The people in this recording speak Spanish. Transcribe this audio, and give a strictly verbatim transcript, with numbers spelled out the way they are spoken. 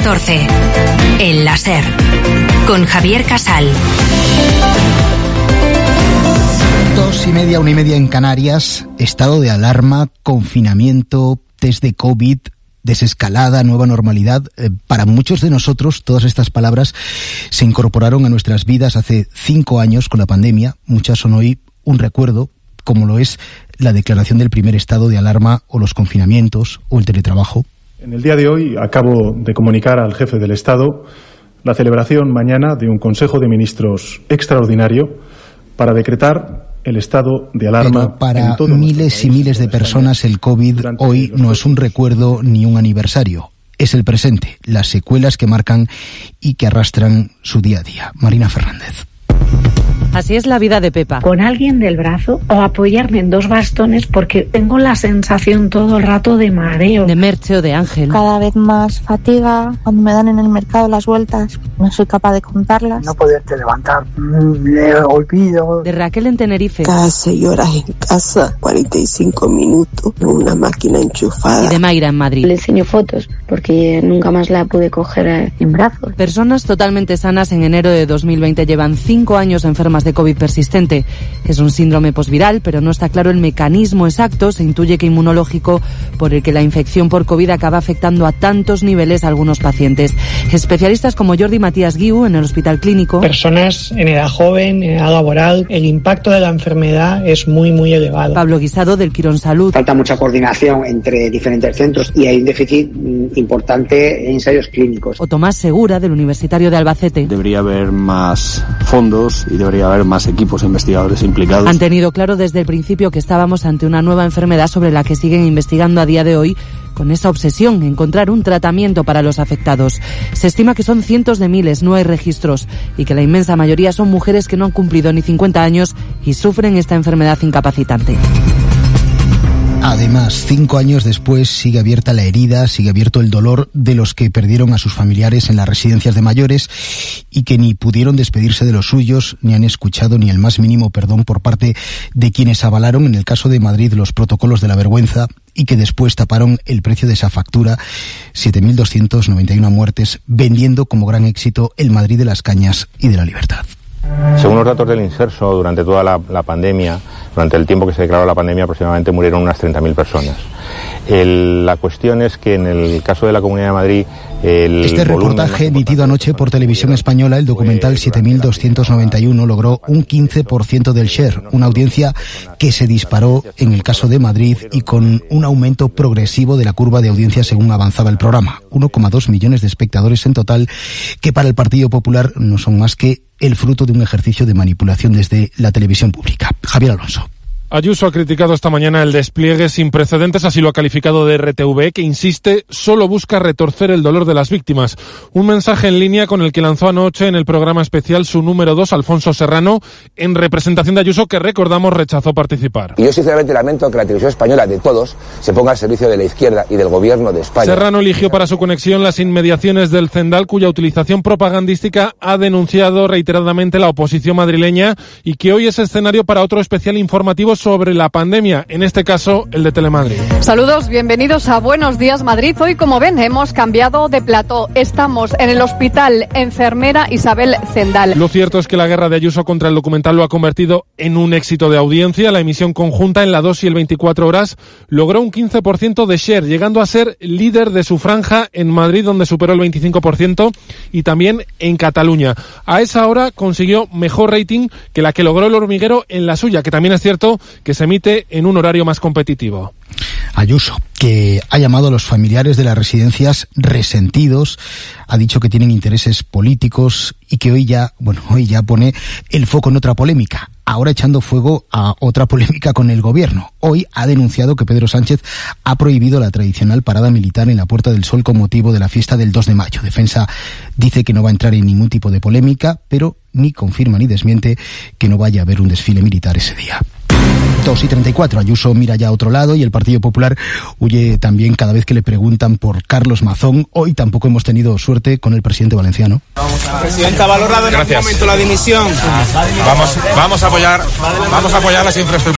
catorce. El láser. Con Javier Casal. Dos y media, una y media en Canarias. Estado de alarma, confinamiento, test de COVID, desescalada, nueva normalidad. Eh, para muchos de nosotros, todas estas palabras se incorporaron a nuestras vidas hace cinco años con la pandemia. Muchas son hoy un recuerdo, como lo es la declaración del primer estado de alarma o los confinamientos o el teletrabajo. En el día de hoy acabo de comunicar al jefe del Estado la celebración mañana de un Consejo de Ministros extraordinario para decretar el estado de alarma. Pero para miles y miles de personas el COVID hoy no es un recuerdo ni un aniversario. Es el presente, las secuelas que marcan y que arrastran su día a día. Marina Fernández. Así es la vida de Pepa. Con alguien del brazo o apoyarme en dos bastones porque tengo la sensación todo el rato de mareo. De Merche o de Ángel. Cada vez más fatiga. Cuando me dan en el mercado las vueltas, no soy capaz de contarlas. No poderte levantar, me olvido. De Raquel en Tenerife. Cada seis horas en casa, cuarenta y cinco minutos, en una máquina enchufada. Y de Mayra en Madrid. Le enseño fotos porque nunca más la pude coger en brazos. Personas totalmente sanas en enero de dos mil veinte llevan cinco años enfermas de COVID persistente. Es un síndrome posviral, pero no está claro el mecanismo exacto. Se intuye que inmunológico, por el que la infección por COVID acaba afectando a tantos niveles a algunos pacientes. Especialistas como Jordi Matías Guiu en el Hospital Clínico. Personas en edad joven, en edad laboral, el impacto de la enfermedad es muy, muy elevado. Pablo Guisado del Quirón Salud. Falta mucha coordinación entre diferentes centros y hay un déficit importante en ensayos clínicos. O Tomás Segura del Universitario de Albacete. Debería haber más fondos y debería haber más equipos investigadores implicados. Han tenido claro desde el principio que estábamos ante una nueva enfermedad sobre la que siguen investigando a día de hoy con esa obsesión, encontrar un tratamiento para los afectados. Se estima que son cientos de miles, no hay registros, y que la inmensa mayoría son mujeres que no han cumplido ni cincuenta años y sufren esta enfermedad incapacitante. Además, cinco años después sigue abierta la herida, sigue abierto el dolor de los que perdieron a sus familiares en las residencias de mayores y que ni pudieron despedirse de los suyos, ni han escuchado ni el más mínimo perdón por parte de quienes avalaron, en el caso de Madrid, los protocolos de la vergüenza y que después taparon el precio de esa factura, siete mil doscientas noventa y una muertes, vendiendo como gran éxito el Madrid de las cañas y de la libertad. Según los datos del Inserso, durante toda la, la pandemia, durante el tiempo que se declaró la pandemia, aproximadamente murieron unas treinta mil personas. El, la cuestión es que en el caso de la Comunidad de Madrid... El este reportaje emitido anoche por Televisión Española, el documental siete mil doscientos noventa y uno, logró un quince por ciento del share, una audiencia que se disparó en el caso de Madrid y con un aumento progresivo de la curva de audiencia según avanzaba el programa. uno coma dos millones de espectadores en total, que para el Partido Popular no son más que el fruto de un ejercicio de manipulación desde la televisión pública. Javier Alonso. Ayuso ha criticado esta mañana el despliegue sin precedentes, así lo ha calificado de R T V E, que insiste, solo busca retorcer el dolor de las víctimas. Un mensaje en línea con el que lanzó anoche en el programa especial su número dos, Alfonso Serrano, en representación de Ayuso, que recordamos rechazó participar. Y yo sinceramente lamento que la televisión española de todos se ponga al servicio de la izquierda y del gobierno de España. Serrano eligió para su conexión las inmediaciones del Zendal, cuya utilización propagandística ha denunciado reiteradamente la oposición madrileña y que hoy es escenario para otro especial informativo sobre la pandemia, en este caso el de Telemadrid. Saludos, bienvenidos a Buenos Días Madrid. Hoy, como ven, hemos cambiado de plató. Estamos en el Hospital Enfermera Isabel Zendal. Lo cierto es que la guerra de Ayuso contra el documental lo ha convertido en un éxito de audiencia. La emisión conjunta en la dos y el veinticuatro horas logró un quince por ciento de share, llegando a ser líder de su franja en Madrid, donde superó el veinticinco por ciento, y también en Cataluña. A esa hora consiguió mejor rating que la que logró El Hormiguero en la suya, que también es cierto que se emite en un horario más competitivo. Ayuso, que ha llamado a los familiares de las residencias resentidos, ha dicho que tienen intereses políticos y que hoy ya, bueno, hoy ya pone el foco en otra polémica, ahora echando fuego a otra polémica con el gobierno. Hoy ha denunciado que Pedro Sánchez ha prohibido la tradicional parada militar en la Puerta del Sol con motivo de la fiesta del dos de mayo. Defensa dice que no va a entrar en ningún tipo de polémica, pero ni confirma ni desmiente que no vaya a haber un desfile militar ese día. dos y treinta y cuatro, Ayuso mira ya a otro lado y el Partido Popular huye también cada vez que le preguntan por Carlos Mazón. Hoy tampoco hemos tenido suerte con el presidente valenciano. Presidenta, valorado en algún momento la dimisión. Vamos, vamos a apoyar, vamos a apoyar las infraestructuras.